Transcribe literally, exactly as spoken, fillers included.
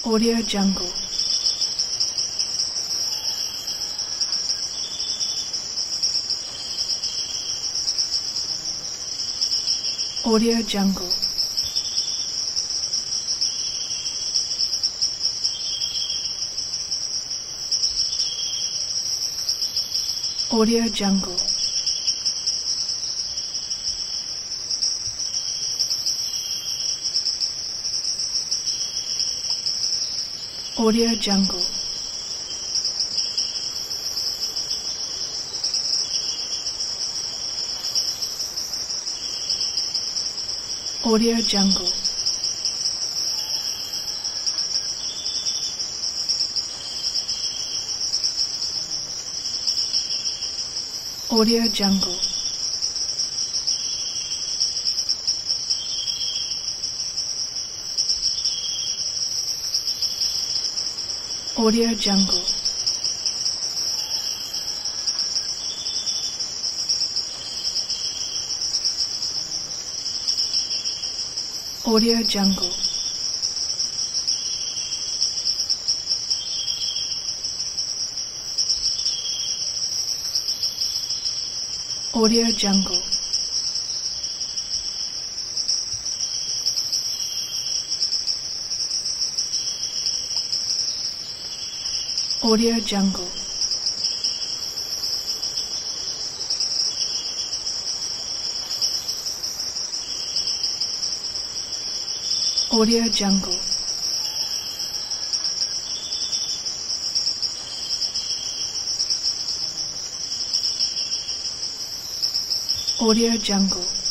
Audio Jungle. Audio Jungle. Audio Jungle. Audio Jungle. Audio Jungle. Audio Jungle. Audio Jungle. Audio Jungle. Audio Jungle. Audio Jungle. Audio Jungle. Audio Jungle.